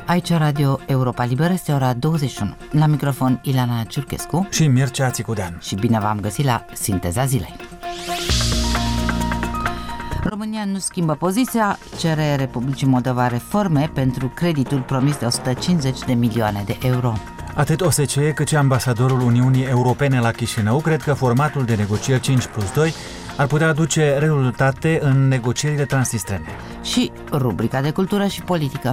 Aici Radio Europa Liberă, este ora 21. La microfon Ilana Ciurchescu și Mircea Țicudean. Și bine v-am găsit la Sinteza Zilei. România nu schimbă poziția, cere Republicii Moldova reforme pentru creditul promis de 150 de milioane de euro. Atât OSCE cât și ambasadorul Uniunii Europene la Chișinău cred că formatul de negocieri 5+2 ar putea aduce rezultate în negocierile transnistrene. Și rubrica de cultură și politică.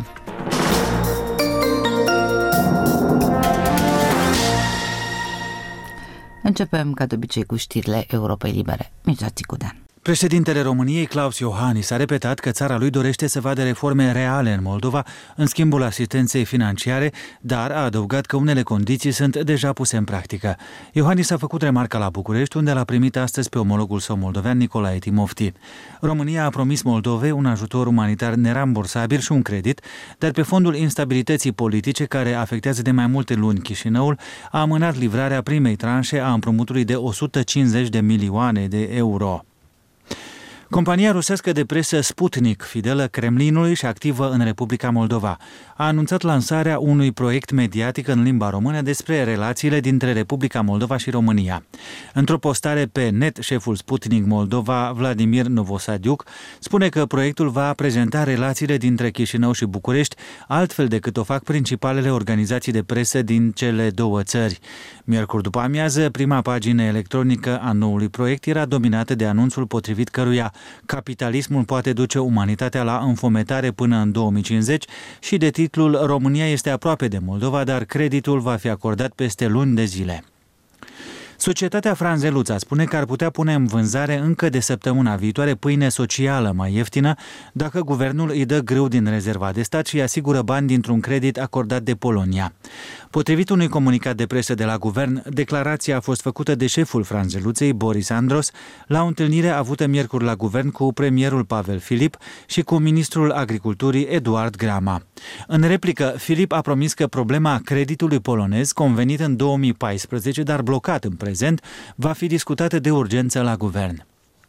Începem, ca de obicei, cu știrile Europei Libere. Mircea Țicudean. Președintele României, Klaus Iohannis, a repetat că țara lui dorește să vadă reforme reale în Moldova în schimbul asistenței financiare, dar a adăugat că unele condiții sunt deja puse în practică. Iohannis a făcut remarca la București, unde l-a primit astăzi pe omologul său moldovean, Nicolae Timofti. România a promis Moldovei un ajutor umanitar nerambursabil și un credit, dar pe fondul instabilității politice care afectează de mai multe luni Chișinăul, a amânat livrarea primei tranșe a împrumutului de 150 de milioane de euro. Compania rusească de presă Sputnik, fidelă Kremlinului și activă în Republica Moldova, a anunțat lansarea unui proiect mediatic în limba română despre relațiile dintre Republica Moldova și România. Într-o postare pe net, șeful Sputnik Moldova, Vladimir Novosadiuc, spune că proiectul va prezenta relațiile dintre Chișinău și București altfel decât o fac principalele organizații de presă din cele două țări. Miercuri după amiază, prima pagină electronică a noului proiect era dominată de anunțul potrivit căruia capitalismul poate duce umanitatea la înfometare până în 2050 și de titlul România este aproape de Moldova, dar creditul va fi acordat peste luni de zile. Societatea Franzeluța spune că ar putea pune în vânzare încă de săptămâna viitoare pâine socială mai ieftină dacă guvernul îi dă grâu din rezerva de stat și îi asigură bani dintr-un credit acordat de Polonia. Potrivit unui comunicat de presă de la guvern, declarația a fost făcută de șeful Franzeluței, Boris Andros, la o întâlnire avută miercuri la guvern cu premierul Pavel Filip și cu ministrul agriculturii Eduard Grama. În replică, Filip a promis că problema creditului polonez, convenit în 2014, dar blocat în prezent, va fi discutată de urgență la guvern.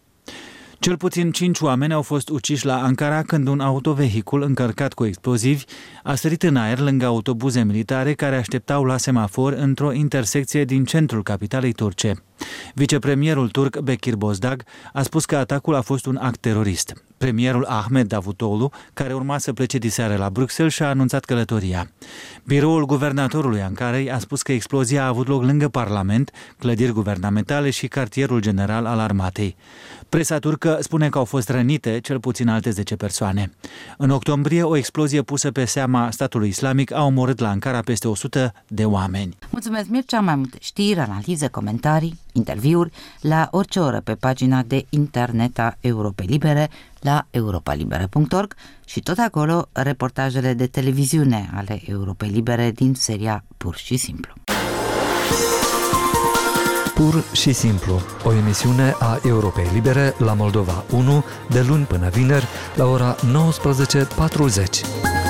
Cel puțin 5 oameni au fost uciși la Ankara când un autovehicul încărcat cu explozivi a sărit în aer lângă autobuze militare care așteptau la semafor într-o intersecție din centrul capitalei turce. Vicepremierul turc Bekir Bozdag a spus că atacul a fost un act terorist. Premierul Ahmed Davutoglu, care urma să plece diseară la Bruxelles, și-a anunțat călătoria. Biroul guvernatorului Ankarei a spus că explozia a avut loc lângă Parlament, clădiri guvernamentale și cartierul general al armatei. Presa turcă spune că au fost rănite cel puțin alte 10 persoane. În octombrie, o explozie pusă pe seama statului islamic a omorât la Ankara peste 100 de oameni. Mulțumesc, Mircea. Mai multe știri, analize, comentarii, interviuri la orice oră pe pagina de internet a Europei Libere la europalibere.org și tot acolo reportajele de televiziune ale Europei Libere din seria Pur și Simplu. Pur și Simplu, o emisiune a Europei Libere la Moldova 1 de luni până vineri la ora 19:40.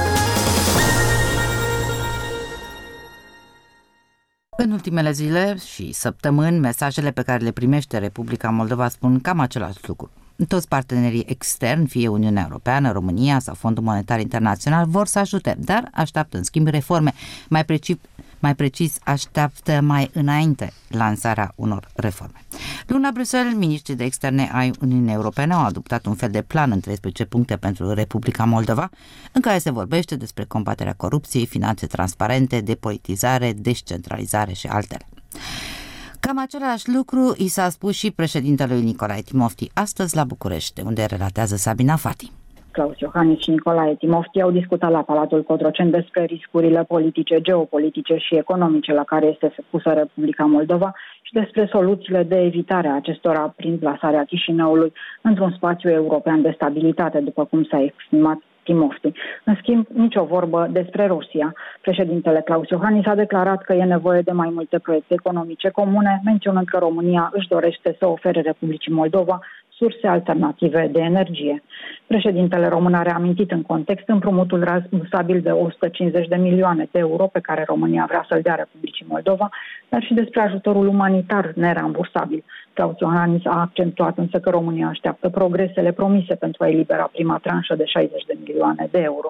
În ultimele zile și săptămâni, mesajele pe care le primește Republica Moldova spun cam același lucru. Toți partenerii externi, fie Uniunea Europeană, România sau Fondul Monetar Internațional, vor să ajute, dar așteaptă în schimb reforme. Mai precis, așteaptă mai înainte lansarea unor reforme. Luni la Bruxelles, miniștrii de externe ai Uniunii Europene au adoptat un fel de plan în 13 puncte pentru Republica Moldova, în care se vorbește despre combaterea corupției, finanțe transparente, depolitizare, descentralizare și altele. Cam același lucru i s-a spus și președintelui Nicolae Timofti astăzi la București, unde relatează Sabina Fati. Klaus Iohannis și Nicolae Timofti au discutat la Palatul Cotroceni despre riscurile politice, geopolitice și economice la care este pusă Republica Moldova și despre soluțiile de evitare a acestora prin plasarea Chișinăului într-un spațiu european de stabilitate, după cum s-a exprimat Timofti. În schimb, nicio vorbă despre Rusia. Președintele Klaus Iohannis a declarat că e nevoie de mai multe proiecte economice comune, menționând că România își dorește să ofere Republicii Moldova surse alternative de energie. Președintele român a reamintit în context împrumutul rambursabil de 150 de milioane de euro pe care România vrea să-l dea Republicii Moldova, dar și despre ajutorul umanitar nerambursabil. Klaus Iohannis a accentuat însă că România așteaptă progresele promise pentru a elibera prima tranșă de 60 de milioane de euro.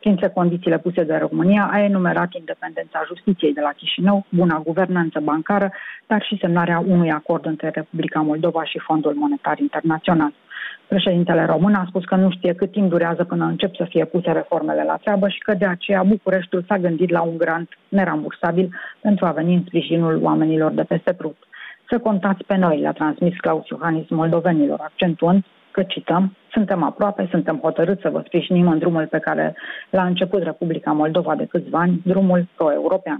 Printre condițiile puse de România a enumerat independența justiției de la Chișinău, buna guvernanță bancară, dar și semnarea unui acord între Republica Moldova și Fondul Monetar Internațional. Președintele român a spus că nu știe cât timp durează până încep să fie puse reformele la treabă și că de aceea Bucureștiul s-a gândit la un grant nerambursabil pentru a veni în sprijinul oamenilor de peste Prut. Să contați pe noi, le-a transmis Klaus Iohannis moldovenilor, accentuând că, cităm, suntem aproape, suntem hotărâți să vă sprijinim în drumul pe care l-a început Republica Moldova de câțiva ani, drumul pro-european.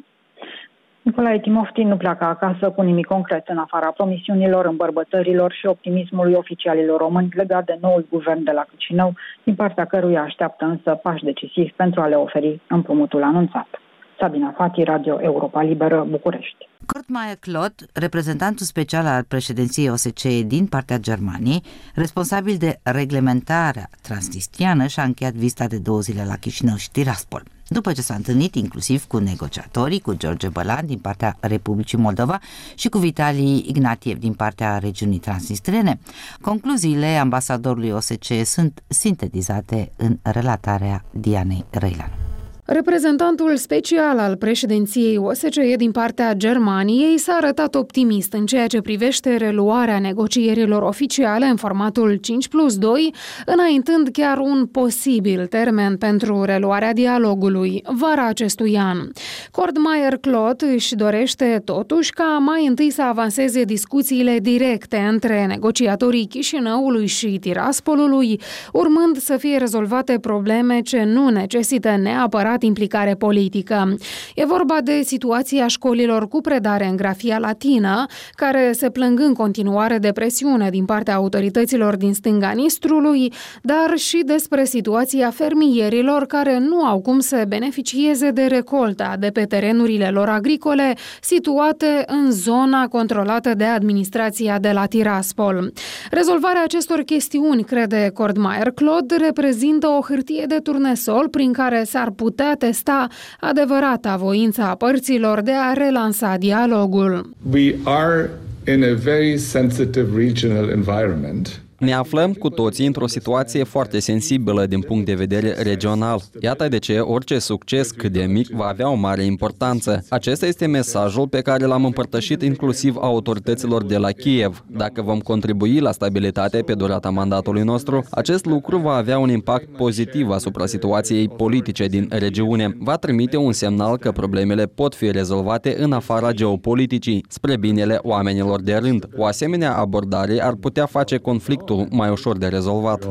Nicolae Timofti nu pleacă acasă cu nimic concret în afara promisiunilor, îmbărbătărilor și optimismului oficialilor români legat de noul guvern de la Chișinău, din partea căruia așteaptă însă pași decisivi pentru a le oferi împrumutul anunțat. Sabina Fati, Radio Europa Liberă, București. Kurt Meyer-Klodt, reprezentantul special al președinției OSCE din partea Germaniei, responsabil de reglementarea transnistriană, și-a încheiat vizita de 2 zile la Chișinău și Tiraspol. După ce s-a întâlnit inclusiv cu negociatorii, cu George Bălan din partea Republicii Moldova și cu Vitali Ignatiev din partea regiunii transnistriene, concluziile ambasadorului OSCE sunt sintetizate în relatarea Dianei Răilan. Reprezentantul special al președinției OSCE din partea Germaniei s-a arătat optimist în ceea ce privește reluarea negocierilor oficiale în formatul 5+2, înaintând chiar un posibil termen pentru reluarea dialogului, vara acestui an. Kurt Meyer-Klodt își dorește totuși ca mai întâi să avanseze discuțiile directe între negociatorii Chișinăului și Tiraspolului, urmând să fie rezolvate probleme ce nu necesită neapărat implicare politică. E vorba de situația școlilor cu predare în grafia latină, care se plâng în continuare de presiune din partea autorităților din stânga Nistrului, dar și despre situația fermierilor care nu au cum să beneficieze de recolta de pe terenurile lor agricole situate în zona controlată de administrația de la Tiraspol. Rezolvarea acestor chestiuni, crede Kurt Meyer-Klodt, reprezintă o hârtie de turnesol prin care s-ar putea testa adevărata voința părților de a relansa dialogul. We are in a very sensitive regional environment. Ne aflăm cu toții într-o situație foarte sensibilă din punct de vedere regional. Iată de ce orice succes cât de mic va avea o mare importanță. Acesta este mesajul pe care l-am împărtășit inclusiv autorităților de la Kiev. Dacă vom contribui la stabilitate pe durata mandatului nostru, acest lucru va avea un impact pozitiv asupra situației politice din regiune. Va trimite un semnal că problemele pot fi rezolvate în afara geopoliticii, spre binele oamenilor de rând. O asemenea abordare ar putea face conflictul mai ușor de rezolvat.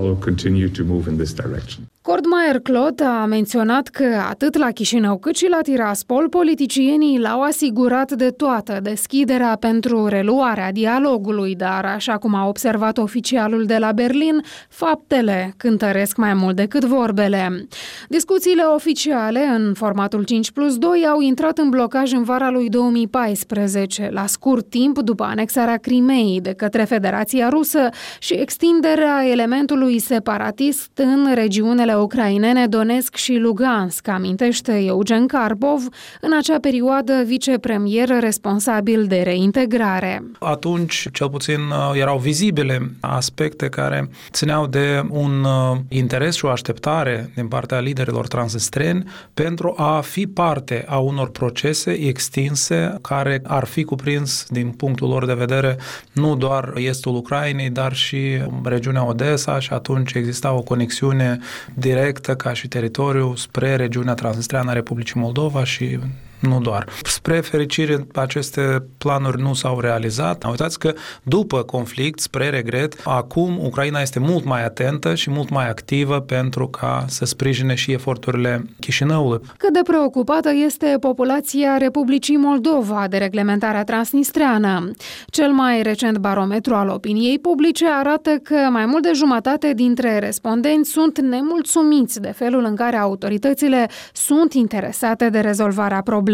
Kurt Meyer-Klodt a menționat că atât la Chișinău cât și la Tiraspol politicienii l-au asigurat de toată deschiderea pentru reluarea dialogului, dar, așa cum a observat oficialul de la Berlin, faptele cântăresc mai mult decât vorbele. Discuțiile oficiale în formatul 5+2 au intrat în blocaj în vara lui 2014, la scurt timp după anexarea Crimeei de către Federația Rusă și extinderea elementului separatist în regiunile ucrainene Donetsk și Lugansk, amintește Eugen Karpov, în acea perioadă vicepremier responsabil de reintegrare. Atunci, cel puțin, erau vizibile aspecte care țineau de un interes și o așteptare din partea liderilor transnistreni pentru a fi parte a unor procese extinse care ar fi cuprins, din punctul lor de vedere, nu doar estul Ucrainei, dar și regiunea Odessa, și atunci exista o conexiune directă ca și teritoriu spre regiunea transnistreană a Republicii Moldova și nu doar. Spre fericire, aceste planuri nu s-au realizat. Uitați că după conflict, spre regret, acum Ucraina este mult mai atentă și mult mai activă pentru ca să sprijine și eforturile Chișinăului. Cât de preocupată este populația Republicii Moldova de reglementarea transnistreană? Cel mai recent barometru al opiniei publice arată că mai mult de jumătate dintre respondenți sunt nemulțumiți de felul în care autoritățile sunt interesate de rezolvarea problemei.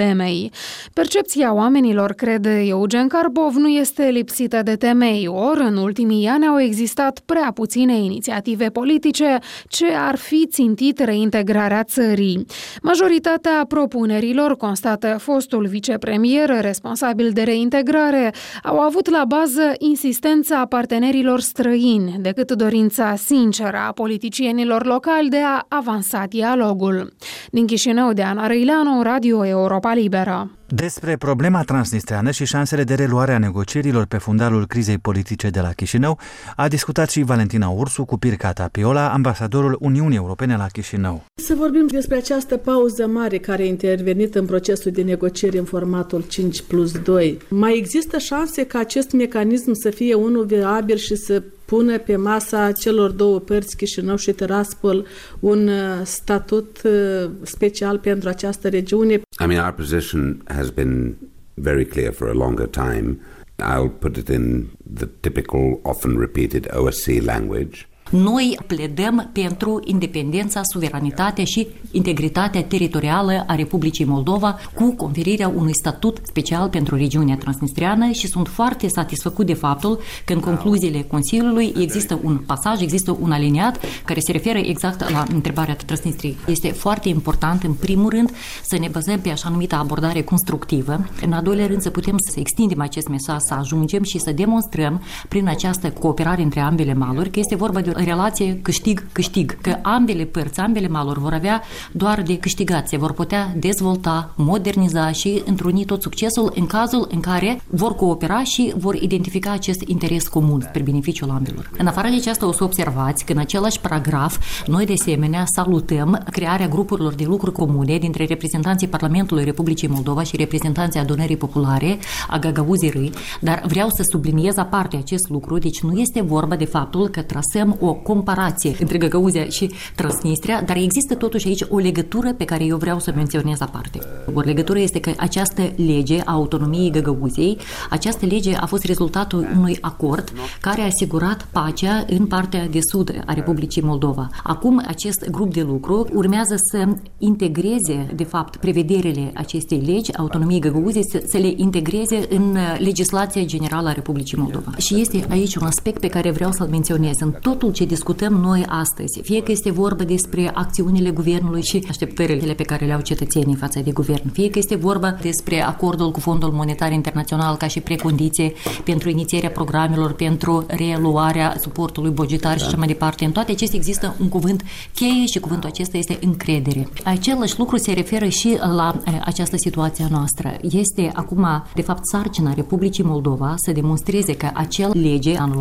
problemei. Percepția oamenilor, crede Eugen Karpov, nu este lipsită de temei, ori în ultimii ani au existat prea puține inițiative politice ce ar fi țintit reintegrarea țării. Majoritatea propunerilor, constată fostul vicepremier responsabil de reintegrare, au avut la bază insistența partenerilor străini decât dorința sinceră a politicienilor locali de a avansa dialogul. Din Chișinău, Diana Răileanu, Radio Europa Liberă. Despre problema transnistreană și șansele de reluare a negocierilor pe fundalul crizei politice de la Chișinău a discutat și Valentina Ursu cu Pirca Tapiola, ambasadorul Uniunii Europene la Chișinău. Să vorbim despre această pauză mare care a intervenit în procesul de negocieri în formatul 5+2. Mai există șanse ca acest mecanism să fie unul viabil și să pună pe masa celor două părți, Chișinău și Tiraspol, un statut special pentru această regiune? I mean, our position has been very clear for a longer time. I'll put it in the typical, often repeated OSCE language. Noi pledăm pentru independența, suveranitatea și integritatea teritorială a Republicii Moldova cu conferirea unui statut special pentru regiunea transnistreană și sunt foarte satisfăcut de faptul că în concluziile Consiliului există un pasaj, există un aliniat care se referă exact la întrebarea Transnistriei. Este foarte important, în primul rând, să ne bazăm pe așa numită abordare constructivă, în al doilea rând să putem să extindem acest mesaj, să ajungem și să demonstrăm prin această cooperare între ambele maluri că este vorba de o relație câștig-câștig, că ambele părți, ambele maluri vor avea doar de câștigat, se vor putea dezvolta, moderniza și întruni tot succesul în cazul în care vor coopera și vor identifica acest interes comun spre beneficiul ambelor. În afară de aceasta o să observați că în același paragraf noi de asemenea salutăm crearea grupurilor de lucru comune dintre reprezentanții Parlamentului Republicii Moldova și reprezentanții Adunării Populare a Gagauzii, dar vreau să subliniez aparte acest lucru, deci nu este vorba de faptul că trasăm o comparație între Gagauzia și Transnistria, dar există totuși aici o legătură pe care eu vreau să menționez aparte. O legătură este că această lege a autonomiei Gagauziei, această lege a fost rezultatul unui acord care a asigurat pacea în partea de sud a Republicii Moldova. Acum acest grup de lucru urmează să integreze, de fapt, prevederile acestei legi, autonomiei Gagauziei, să le integreze în legislația generală a Republicii Moldova. Și este aici un aspect pe care vreau să-l menționez. În totul ce discutăm noi astăzi, fie că este vorba despre acțiunile guvernului și așteptările pe care le au cetățenii față de guvern, fie că este vorba despre acordul cu Fondul Monetar Internațional ca și precondiție pentru inițierea programelor, pentru reluarea suportului bugetar și așa mai departe. În toate acestea există un cuvânt cheie și cuvântul acesta este încredere. Același lucru se referă și la această situație noastră. Este acum, de fapt, sarcina Republicii Moldova să demonstreze că acea lege anul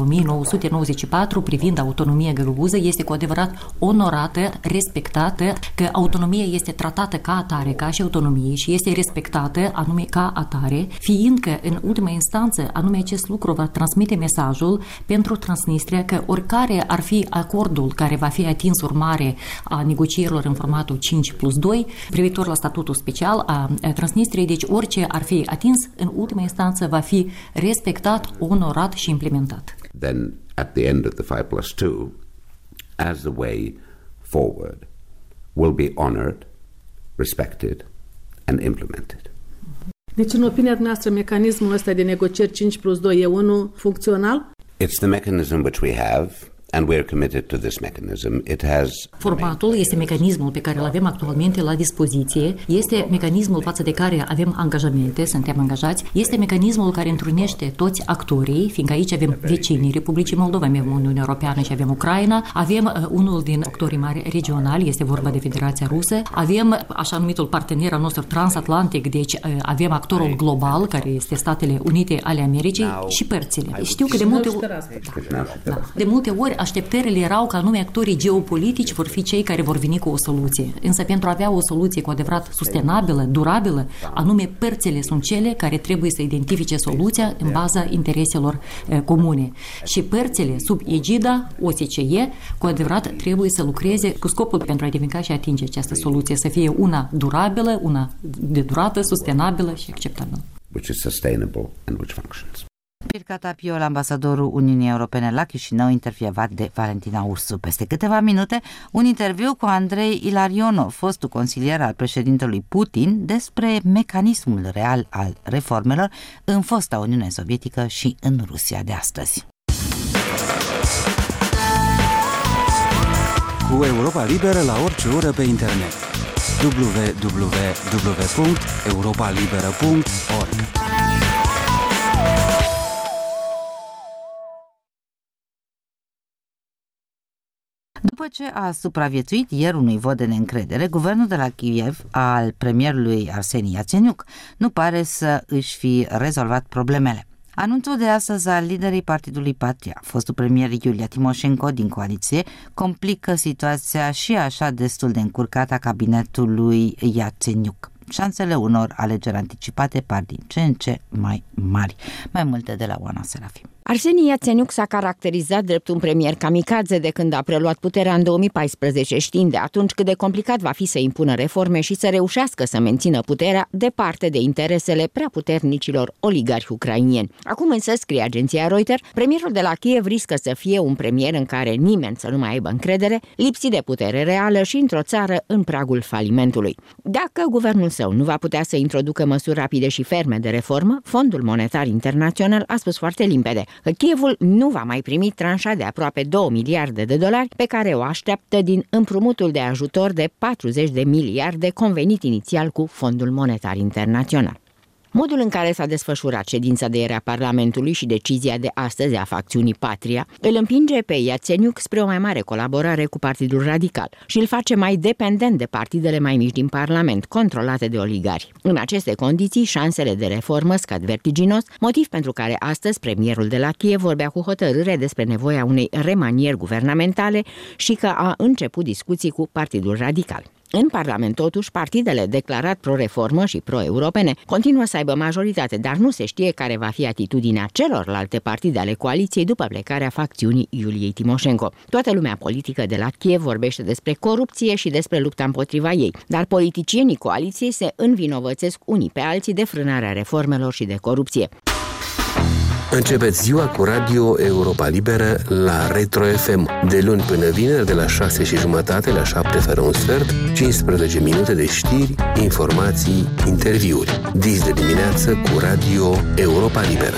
1994 privind autonomia găgăuză este cu adevărat onorată, respectată, că autonomia este tratată ca atare, ca și autonomie și este respectată anume ca atare, fiindcă în ultima instanță anume acest lucru va transmite mesajul pentru Transnistria că oricare ar fi acordul care va fi atins urmare a negocierilor în formatul 5+2 privitor la statutul special a Transnistriei, deci orice ar fi atins în ultima instanță va fi respectat, onorat și implementat. Then at the end of the 5+2, as the way forward, will be honored, respected and implemented. Deci, în opinia noastră, mecanismul ăsta de negocieri 5+2 e unul funcțional? It's the mechanism which we have, and we're committed to this mechanism. It has Formatul este mecanismul pe care îl avem actualmente la dispoziție, este mecanismul față de care avem angajamente, suntem angajați, este mecanismul care întrunește toți actorii, fiindcă aici avem vecinii Republicii Moldova, avem Uniunea Europeană și avem Ucraina, avem unul din actorii mari regionali, este vorba de Federația Rusă, avem așa numitul partener al nostru transatlantic, deci avem actorul global, care este Statele Unite ale Americii și părțile. Știu că de multe ori așteptările erau că anume actorii geopolitici vor fi cei care vor veni cu o soluție. Însă pentru a avea o soluție cu adevărat sustenabilă, durabilă, anume părțile sunt cele care trebuie să identifice soluția în baza intereselor comune. Și părțile sub egida OSCE cu adevărat trebuie să lucreze cu scopul pentru a identifica și atinge această soluție, să fie una durabilă, una de durată, sustenabilă și acceptabilă. Which is sustainable and which functions. Pirca Tapiol, ambasadorul Uniunii Europene la Chișinău, intervievat de Valentina Ursu. Peste câteva minute, un interviu cu Andrei Ilarionov, fostul consilier al președintelui Putin, despre mecanismul real al reformelor în fosta Uniune Sovietică și în Rusia de astăzi. Cu Europa Liberă la orice oră pe internet. www.europalibera.org. După ce a supraviețuit ieri unui vot de neîncredere, guvernul de la Kiev al premierului Arseni Yatsenyuk nu pare să își fi rezolvat problemele. Anunțul de astăzi al liderii partidului Patria, fostul premier Iulia Timoșenko din coaliție, complică situația și așa destul de încurcată a cabinetului Yatsenyuk. Șansele unor alegeri anticipate par din ce în ce mai mari. Mai multe de la Oana Serafim. Arseni Yatsenyuk s-a caracterizat drept un premier kamikaze de când a preluat puterea în 2014, știind de atunci cât de complicat va fi să impună reforme și să reușească să mențină puterea departe de interesele prea puternicilor oligarhi ucrainieni. Acum însă, scrie agenția Reuters, premierul de la Kiev riscă să fie un premier în care nimeni să nu mai aibă încredere, lipsit de putere reală și într-o țară în pragul falimentului. Dacă guvernul său nu va putea să introducă măsuri rapide și ferme de reformă, Fondul Monetar Internațional a spus foarte limpede că Kievul nu va mai primi tranșa de aproape 2 miliarde de dolari pe care o așteaptă din împrumutul de ajutor de 40 de miliarde convenit inițial cu Fondul Monetar Internațional. Modul în care s-a desfășurat ședința de ieri a Parlamentului și decizia de astăzi a facțiunii Patria îl împinge pe Yatsenyuk spre o mai mare colaborare cu Partidul Radical și îl face mai dependent de partidele mai mici din Parlament, controlate de oligari. În aceste condiții, șansele de reformă scad vertiginos, motiv pentru care astăzi premierul de la Kiev vorbea cu hotărâre despre nevoia unei remanieri guvernamentale și că a început discuții cu Partidul Radical. În Parlament, totuși, partidele declarat pro-reformă și pro-europene continuă să aibă majoritate, dar nu se știe care va fi atitudinea celorlalte partide ale coaliției după plecarea facțiunii Iuliei Timoșenko. Toată lumea politică de la Kiev vorbește despre corupție și despre lupta împotriva ei, dar politicienii coaliției se învinovățesc unii pe alții de frânarea reformelor și de corupție. Începeți ziua cu Radio Europa Liberă la Retro FM, de luni până vineri, de la 6:30 la 7 fără un sfert, 15 minute de știri, informații, interviuri. Dis de dimineață cu Radio Europa Liberă.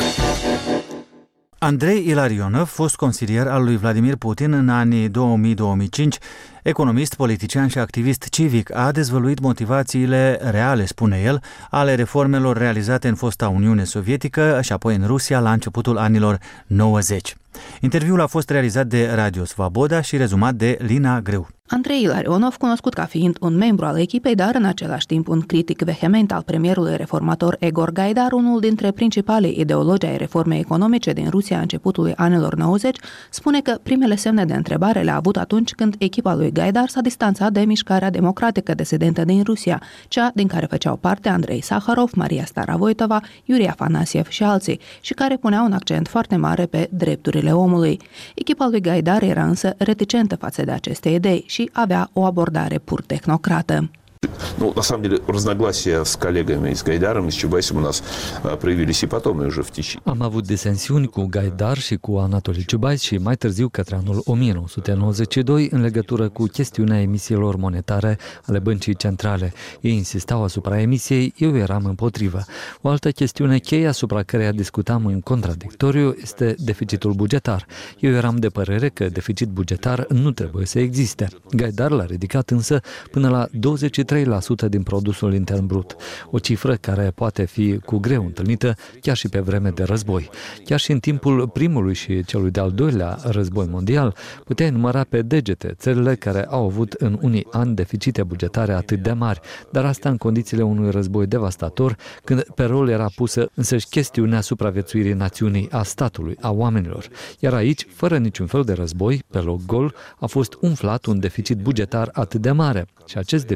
Andrei Ilarionov, fost consilier al lui Vladimir Putin în anii 2000-2005, economist, politician și activist civic, a dezvăluit motivațiile reale, spune el, ale reformelor realizate în fosta Uniune Sovietică și apoi în Rusia la începutul anilor 90. Interviul a fost realizat de Radio Svaboda și rezumat de Lina Greu. Andrei Ilarionov, cunoscut ca fiind un membru al echipei, dar în același timp un critic vehement al premierului reformator Egor Gaidar, unul dintre principalii ideologi ai reformei economice din Rusia a începutului anilor 90, spune că primele semne de întrebare le-a avut atunci când echipa lui Gaidar s-a distanțat de mișcarea democratică disidentă din Rusia, cea din care făceau parte Andrei Saharov, Maria Staravoitova, Yuri Afanasiev și alții, și care punea un accent foarte mare pe drepturile omului. Echipa lui Gaidar era însă reticentă față de aceste idei și avea o abordare pur tehnocrată. Ну, на самом деле, разногласия с коллегами, с Гайдаром, с Чубайсом у нас проявились и потом, и уже в течение. Am avut disensiuni cu Gaidar și cu Anatoli Ciubais și mai târziu către anul 1992 în legătură cu chestiunea emisiilor monetare ale băncii centrale. Ei insistau asupra emisiei, eu eram împotrivă. O altă chestiune cheie asupra căreia discutam în contradictoriu este deficitul bugetar. Eu eram de părere că deficit bugetar nu trebuie să existe. Gaidar l-a ridicat însă până la 23% din produsul intern brut, o cifră care poate fi cu greu întâlnită chiar și pe vreme de război. Chiar și în timpul primului și celui de-al doilea război mondial, puteai număra pe degete țările care au avut în unii ani deficite bugetare atât de mari, dar asta în condițiile unui război devastator, când pe rol era pusă însăși chestiunea supraviețuirii națiunii, a statului, a oamenilor. Iar aici, fără niciun fel de război, pe loc gol, a fost umflat un deficit bugetar atât de mare. Și acest deficit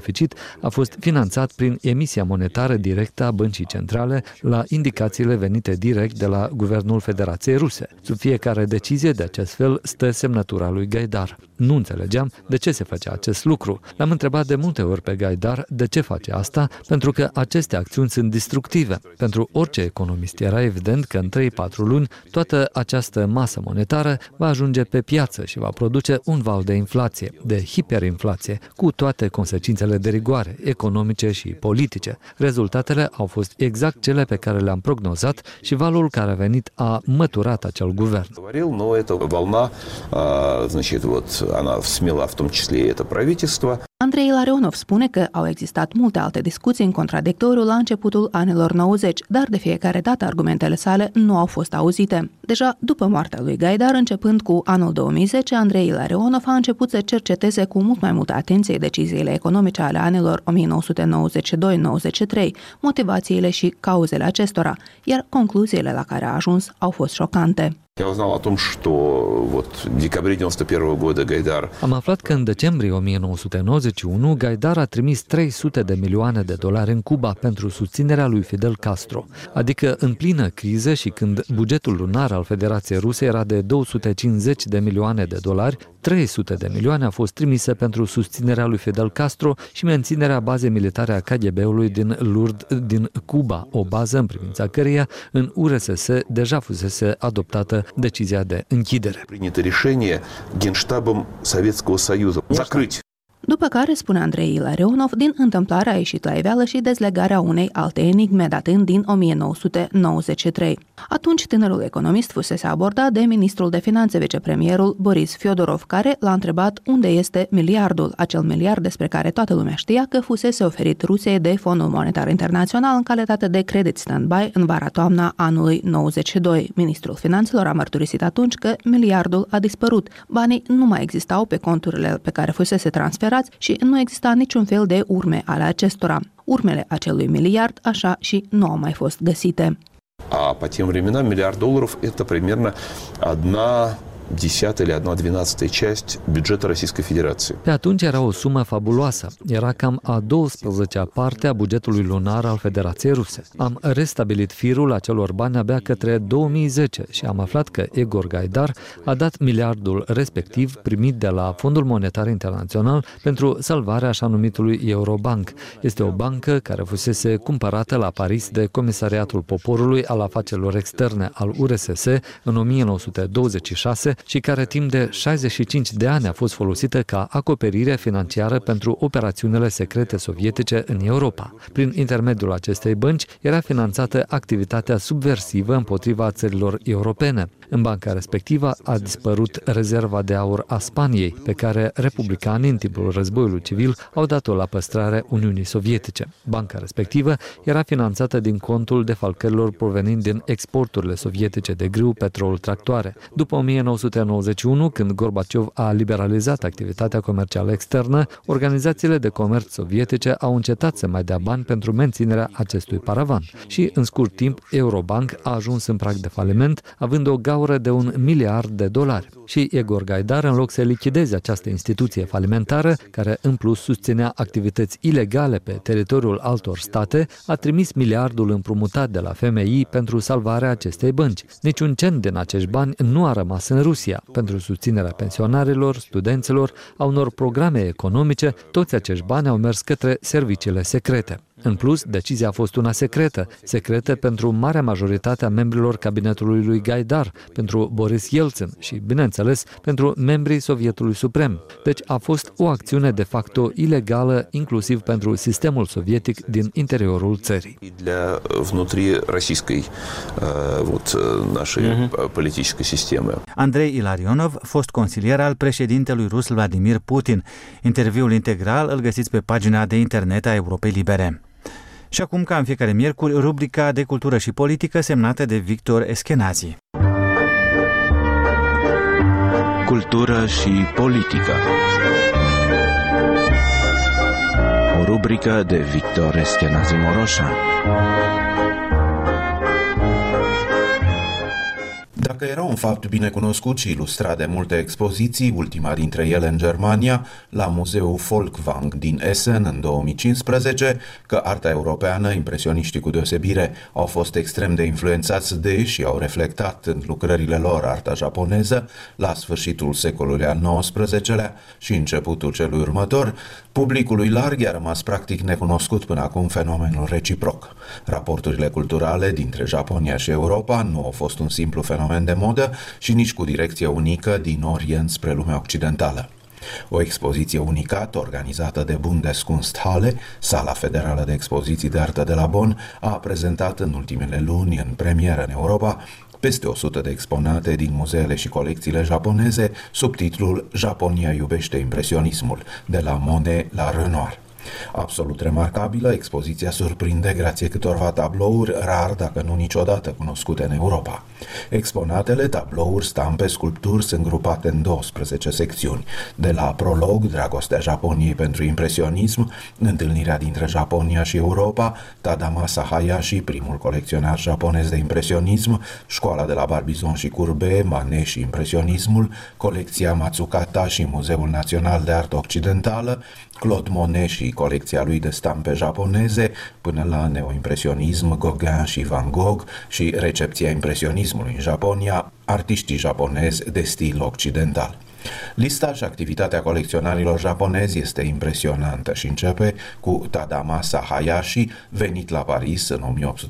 a fost finanțat prin emisia monetară directă a băncii centrale la indicațiile venite direct de la Guvernul Federației Ruse. Sub fiecare decizie de acest fel stă semnătura lui Gaidar. Nu înțelegeam de ce se făcea acest lucru. L-am întrebat de multe ori pe Gaidar de ce face asta, pentru că aceste acțiuni sunt destructive. Pentru orice economist era evident că în 3-4 luni toată această masă monetară va ajunge pe piață și va produce un val de inflație, de hiperinflație, cu toate consecințele de rigoare, economice și politice. Rezultatele au fost exact cele pe care le-am prognozat și valul care a venit a măturat acel guvern. Andrei Ilarionov spune că au existat multe alte discuții în contradictoriu la începutul anilor 90, dar de fiecare dată argumentele sale nu au fost auzite. Deja după moartea lui Gaidar, începând cu anul 2010, Andrei Ilarionov a început să cerceteze cu mult mai multă atenție deciziile economice ale anilor 1992-93, motivațiile și cauzele acestora, iar concluziile la care a ajuns au fost șocante. Am aflat că în decembrie 1991 Gaidar a trimis 300 de milioane de dolari în Cuba pentru susținerea lui Fidel Castro, adică în plină criză și când bugetul lunar al Federației Ruse era de 250 de milioane de dolari, 300 de milioane a fost trimise pentru susținerea lui Fidel Castro și menținerea bazei militare a KGB-ului din Lourdes, din Cuba, o bază în privința căreia în URSS deja fusese adoptată decizia de închidere. După care, spune Andrei Ilarionov, din întâmplare a ieșit la iveală și dezlegarea unei alte enigme datând din 1993. Atunci, tânărul economist fusese abordat de ministrul de finanțe, vicepremierul Boris Fiodorov, care l-a întrebat unde este miliardul, acel miliard despre care toată lumea știa că fusese oferit Rusiei de Fondul Monetar Internațional în calitate de credit stand-by în vara-toamna anului 92. Ministrul Finanțelor a mărturisit atunci că miliardul a dispărut. Banii nu mai existau pe conturile pe care fusese transferați și nu exista niciun fel de urme ale acestora. Urmele acelui miliard așa și nu au mai fost găsite. А по тем временам $1 миллиард это примерно 1/10 или 1/12 часть бюджета Российской Федерации. Pe atunci era o sumă fabuloasă. Era cam a 12-a parte a bugetului lunar al Federației Ruse. Am restabilit firul acelor bani abia către 2010 și am aflat că Egor Gaidar a dat miliardul respectiv primit de la Fondul Monetar Internațional pentru salvarea așa numitului Eurobank. Este o bancă care fusese cumpărată la Paris de Comisariatul Poporului al Afacerilor Externe al URSS în 1926 și care timp de 65 de ani a fost folosită ca acoperire financiară pentru operațiunile secrete sovietice în Europa. Prin intermediul acestei bănci era finanțată activitatea subversivă împotriva țărilor europene. În banca respectivă a dispărut rezerva de aur a Spaniei, pe care republicanii în timpul războiului civil au dat-o la păstrare Uniunii Sovietice. Banca respectivă era finanțată din contul defalcărilor provenind din exporturile sovietice de grâu, petrol, tractoare. După 1991, când Gorbaciov a liberalizat activitatea comercială externă, organizațiile de comerț sovietice au încetat să mai dea bani pentru menținerea acestui paravan și, în scurt timp, Eurobank a ajuns în prag de faliment, având o gaură de $1 miliard. Și Egor Gaidar, în loc să lichideze această instituție falimentară, care în plus susținea activități ilegale pe teritoriul altor state, a trimis miliardul împrumutat de la FMI pentru salvarea acestei bănci. Niciun cent din acești bani nu a rămas în Rusia. Pentru susținerea pensionarilor, studenților, a unor programe economice, toți acești bani au mers către serviciile secrete. În plus, decizia a fost una secretă pentru marea majoritate a membrilor cabinetului lui Gaidar, pentru Boris Yeltsin și, bineînțeles, pentru membrii Sovietului Suprem. Deci a fost o acțiune de facto ilegală, inclusiv pentru sistemul sovietic din interiorul țării. Andrei Ilarionov, fost consilier al președintelui rus Vladimir Putin. Interviul integral îl găsiți pe pagina de internet a Europei Libere. Și acum, ca în fiecare miercuri, rubrica de cultură și politică semnată de Victor Eschenazi. Cultură și politică. O rubrică de Victor Eschenazi Moroșan. Dacă era un fapt bine cunoscut și ilustrat de multe expoziții, ultima dintre ele în Germania, la Muzeul Folkwang din Essen în 2015, că arta europeană, impresioniștii cu deosebire, au fost extrem de influențați de și au reflectat în lucrările lor arta japoneză la sfârșitul secolului al XIX-lea și începutul celui următor, publicului larg i-a rămas practic necunoscut până acum fenomenul reciproc. Raporturile culturale dintre Japonia și Europa nu au fost un simplu fenomen de modă și nici cu direcție unică din Orient spre lumea occidentală. O expoziție unicată, organizată de Bundeskunsthalle, Sala Federală de Expoziții de Artă de la Bonn, a prezentat în ultimele luni, în premieră în Europa, peste 100 de exponate din muzeele și colecțiile japoneze, sub titlul Japonia iubește impresionismul, de la Monet la Renoir. Absolut remarcabilă, expoziția surprinde grație câtorva tablouri rar, dacă nu niciodată cunoscute în Europa. Exponatele, tablouri, stampe, sculpturi sunt grupate în 12 secțiuni. De la prolog, dragostea Japoniei pentru impresionism, întâlnirea dintre Japonia și Europa, Tadamasa Hayashi, primul colecționar japonez de impresionism, școala de la Barbizon și Courbet, Manet și impresionismul, colecția Matsukata și Muzeul Național de Artă Occidentală, Claude Monet și colecția lui de stampe japoneze, până la neoimpresionism, Gauguin și Van Gogh și recepția impresionismului în Japonia, artiștii japonezi de stil occidental. Lista și activitatea colecționarilor japonezi este impresionantă și începe cu Tadamasa Hayashi, venit la Paris în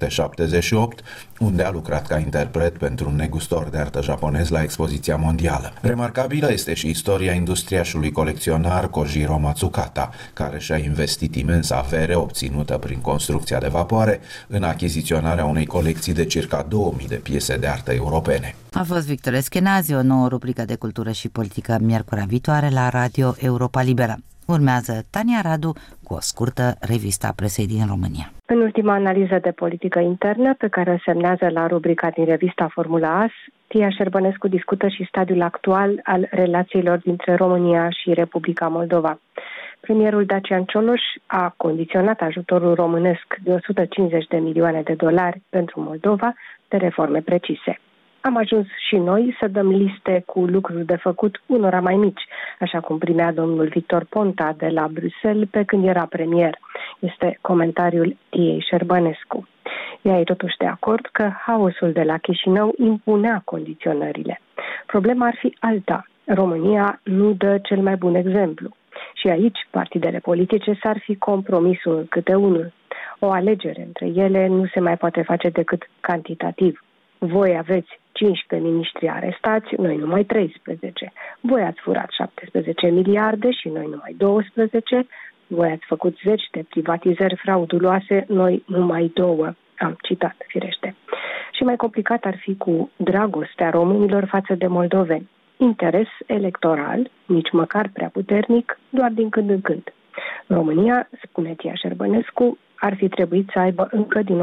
1878, unde a lucrat ca interpret pentru un negustor de artă japonez la expoziția mondială. Remarcabilă este și istoria industriașului colecționar Kojiro Matsukata, care și-a investit imensă avere obținută prin construcția de vapoare în achiziționarea unei colecții de circa 2000 de piese de artă europene. A fost Victor Eschenazi, o nouă rubrică de cultură și politică miercurea viitoare la Radio Europa Liberă. Urmează Tania Radu cu o scurtă revistă a presei din România. În ultima analiză de politică internă, pe care o semnează la rubrica din revista Formula AS, Tia Șerbănescu discută și stadiul actual al relațiilor dintre România și Republica Moldova. Premierul Dacian Cioloș a condiționat ajutorul românesc de 150 de milioane de dolari pentru Moldova de reforme precise. Am ajuns și noi să dăm liste cu lucruri de făcut unora mai mici, așa cum primea domnul Victor Ponta de la Bruxelles pe când era premier. Este comentariul Tiei Șerbănescu. Ea e totuși de acord că haosul de la Chișinău impunea condiționările. Problema ar fi alta. România nu dă cel mai bun exemplu. Și aici partidele politice s-ar fi compromis unul câte unul. O alegere între ele nu se mai poate face decât cantitativ. Voi aveți 15 miniștri arestați, noi numai 13. Voi ați furat 17 miliarde și noi numai 12. Voi ați făcut 10 de privatizări frauduloase, noi numai 2. Am citat, firește. Și mai complicat ar fi cu dragostea românilor față de moldoveni. Interes electoral, nici măcar prea puternic, doar din când în când. România, spune Tia Șerbănescu, ar fi trebuit să aibă încă din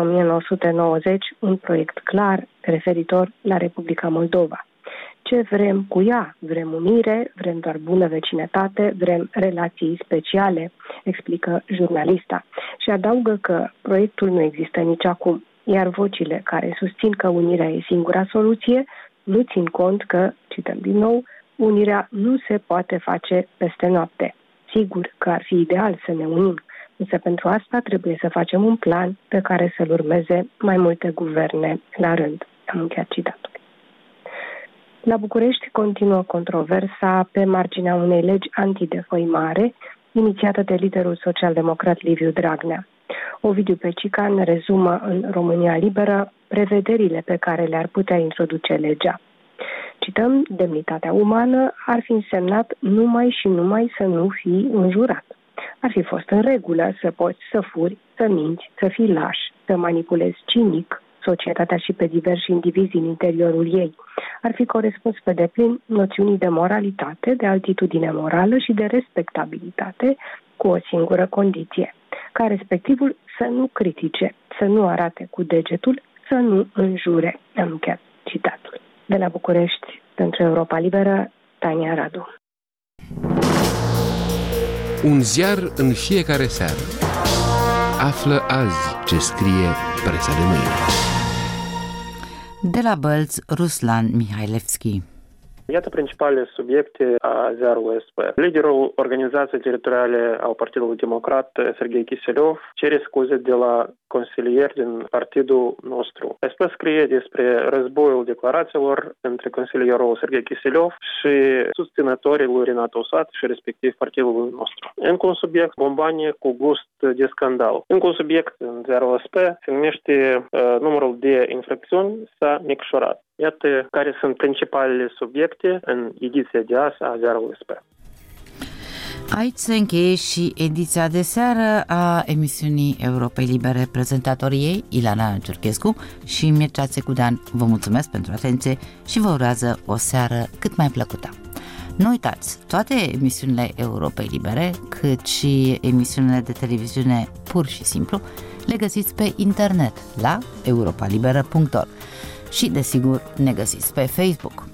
1990 un proiect clar referitor la Republica Moldova. Ce vrem cu ea? Vrem unire, vrem doar bună vecinătate, vrem relații speciale, explică jurnalista. Și adaugă că proiectul nu există nici acum, iar vocile care susțin că unirea e singura soluție nu țin cont că, cităm din nou, unirea nu se poate face peste noapte. Sigur că ar fi ideal să ne unim, însă pentru asta trebuie să facem un plan pe care să-l urmeze mai multe guverne la rând. Am încheiat citatul. La București continuă controversa pe marginea unei legi antidefăimare inițiată de liderul social-democrat Liviu Dragnea. Ovidiu Pecican rezumă în România Liberă prevederile pe care le-ar putea introduce legea. Cităm, demnitatea umană ar fi însemnat numai și numai să nu fii înjurat. Ar fi fost în regulă să poți să furi, să minți, să fii laș, să manipulezi cinic societatea și pe diversi indivizi din interiorul ei. Ar fi corespuns pe deplin noțiunii de moralitate, de altitudine morală și de respectabilitate, cu o singură condiție, ca respectivul să nu critique, să nu arate cu degetul, să nu înjure. Am încheiat citatul. De la București, pentru Europa Liberă, Tania Radu. Un ziar în fiecare seară. Află azi ce scrie presa de mâine. De la Bălți, Ruslan Mihailevski. Iată principalele subiecte a ziarului SP. Liderul organizației teritoriale al Partidului Democrat, Serghei Kiselev, cere scuze de la consilieri din partidul nostru. SP scrie despre războiul declarațiilor între consilierul Serghei Kiselev și susținătorii lui Renat Usat și respectiv partidului nostru. Încă un subiect, bombanie cu gust de scandal. Încă un subiect în ziarul SP se numește numărul de infracțiuni s-a micșorat. Iată care sunt principalele subiecte în ediția de azi a ziarului SP. Aici se încheie și ediția de seară a emisiunii Europei Libere. Prezentatorii ei, Ilana Ciurchescu și Mircea Țecudean, vă mulțumesc pentru atenție și vă urează o seară cât mai plăcută. Nu uitați, toate emisiunile Europei Libere, cât și emisiunile de televiziune pur și simplu, le găsiți pe internet la europalibera.org. Și, desigur, ne găsiți pe Facebook.